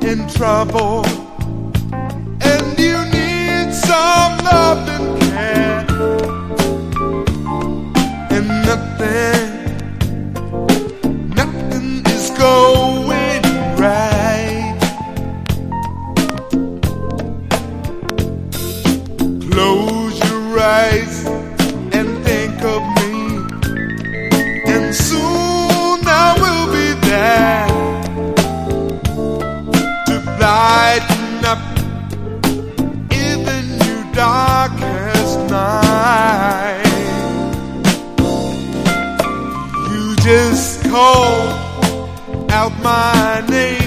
in trouble and you need some love and care, and nothing is going right. Close your eyes and think of me, and soon I will be there to lighten up even your darkest night. You just call out my name